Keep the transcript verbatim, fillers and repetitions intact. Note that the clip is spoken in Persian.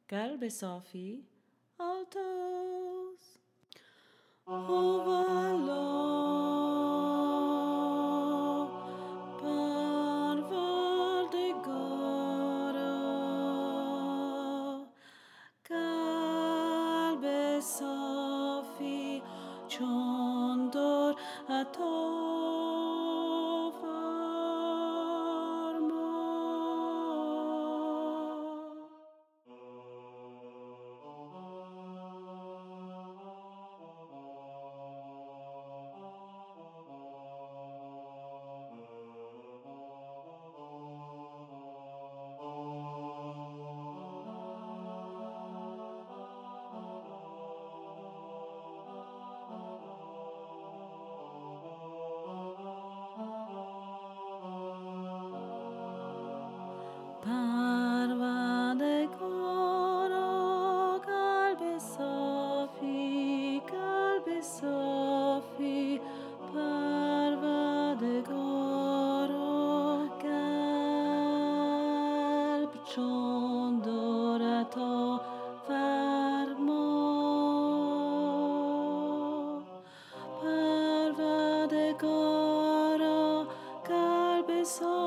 قلب صافی آلتوز. اووالا پروردگارا، قلب صافی چون در عطا پروردگارا، قلب صافی، قلب صافی، پروردگارا، قلب چون در عطا فرما. پروردگارا، قلب صافی